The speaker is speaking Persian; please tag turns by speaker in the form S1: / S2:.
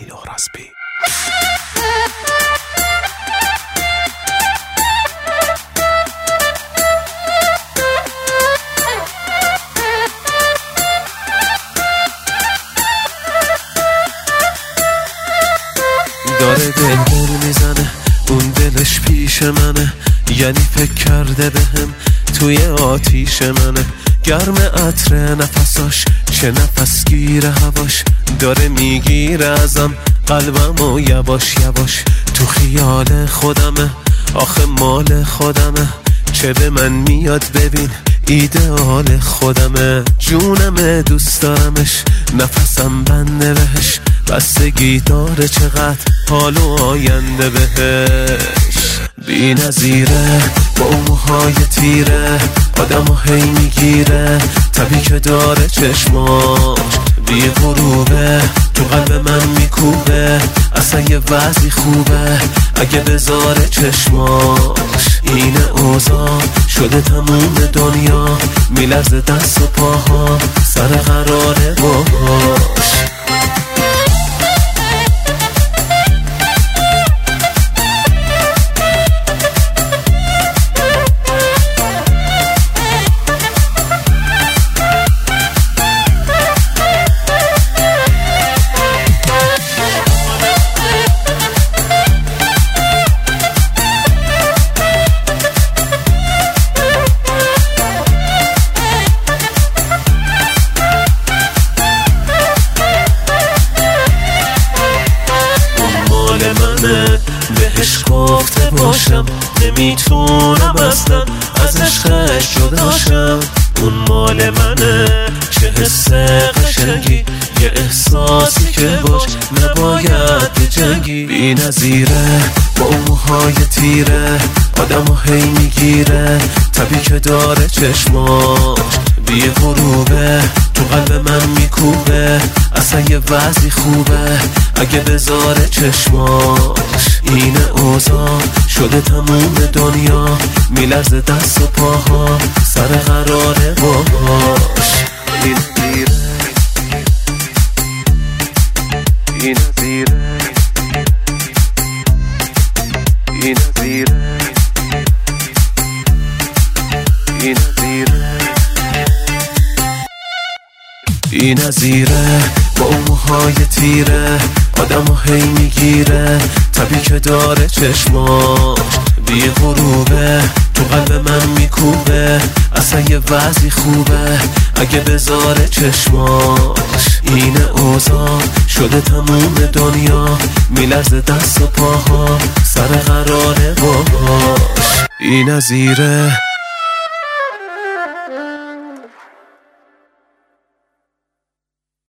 S1: کیلو راسپی. داره دل میزنه، اون دلش پیش منه، یعنی فکر کرده بهم توی آتیش منه. گرم عطر نفساش، چه نفس گیره هواش، داره میگیره ازم قلبم و یواش یواش. تو خیال خودمه، آخه مال خودمه، چه به من میاد ببین ایدئال خودمه. جونمه دوست دارمش، نفسم بنده بهش، بستگی داره چقدر حال و آینده بهش. بی نظیره با اون موهای تیره، آدمو هی میگیره، طبی که داره چشماش بی غروبه، تو قلب من میکوبه، اصلا یه وضعی خوبه اگه بذاره چشماش. اینه اوضاع شده تموم دنیا، میلرزه دست و پاها، سر قراره باش. بهش گفته باشم نمیتونم اصلا از عشقش جداشم. اون مال منه، چه حس قشنگی، یه احساسی که باش نباید بجنگی. بی نظیره با اون موهای تیره، آدمو هی میگیره، طبی که داره چشماش بی غروبه، تو قلب من میکوبه، اصلا یه وضعی خوبه اگه بذاره چشماش. اینه اوضاع شده تموم دنیا، میلرزه دست و پاها، سر قراره باش. این زیره، این زیره، این زیره، این زیره، این نظیره با اون موهای تیره، آدمو هی میگیره، طبی که داره چشماش بی غروبه، تو قلب من میکوبه، اصلا یه وضعی خوبه اگه بذاره چشماش. اینه اوضاع شده تموم دنیا، میلرزه دست و پاها، سر قراره باش. این نظیره